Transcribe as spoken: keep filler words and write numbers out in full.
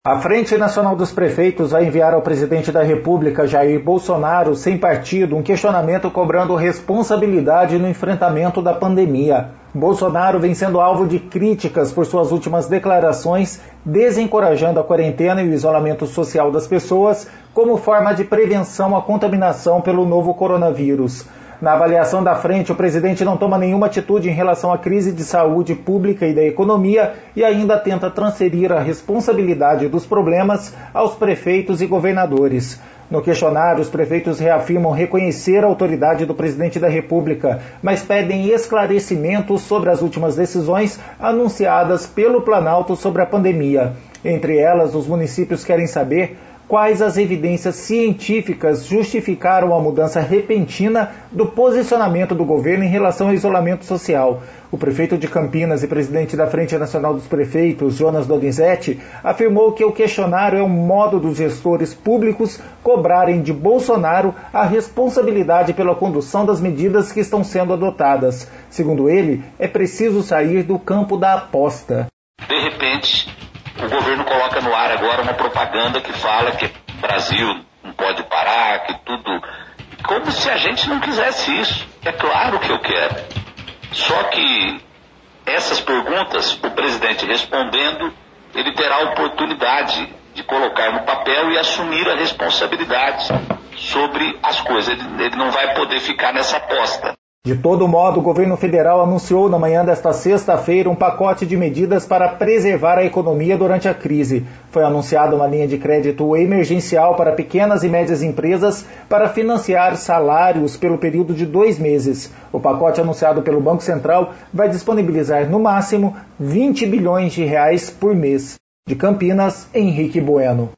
A Frente Nacional dos Prefeitos vai enviar ao presidente da República, Jair Bolsonaro, sem partido, um questionamento cobrando responsabilidade no enfrentamento da pandemia. Bolsonaro vem sendo alvo de críticas por suas últimas declarações, desencorajando a quarentena e o isolamento social das pessoas como forma de prevenção à contaminação pelo novo coronavírus. Na avaliação da frente, o presidente não toma nenhuma atitude em relação à crise de saúde pública e da economia e ainda tenta transferir a responsabilidade dos problemas aos prefeitos e governadores. No questionário, os prefeitos reafirmam reconhecer a autoridade do presidente da República, mas pedem esclarecimentos sobre as últimas decisões anunciadas pelo Planalto sobre a pandemia. Entre elas, os municípios querem saber quais as evidências científicas justificaram a mudança repentina do posicionamento do governo em relação ao isolamento social. O prefeito de Campinas e presidente da Frente Nacional dos Prefeitos, Jonas Donizete, afirmou que o questionário é um modo dos gestores públicos cobrarem de Bolsonaro a responsabilidade pela condução das medidas que estão sendo adotadas. Segundo ele, é preciso sair do campo da aposta. De repente, o governo coloca no ar agora uma propaganda que fala que o Brasil não pode parar, que tudo... Como se a gente não quisesse isso. É claro que eu quero. Só que essas perguntas, o presidente respondendo, ele terá a oportunidade de colocar no papel e assumir a responsabilidade sobre as coisas. Ele, ele não vai poder ficar nessa aposta. De todo modo, o governo federal anunciou na manhã desta sexta-feira um pacote de medidas para preservar a economia durante a crise. Foi anunciada uma linha de crédito emergencial para pequenas e médias empresas para financiar salários pelo período de dois meses. O pacote anunciado pelo Banco Central vai disponibilizar, no máximo, vinte bilhões de reais por mês. De Campinas, Henrique Bueno.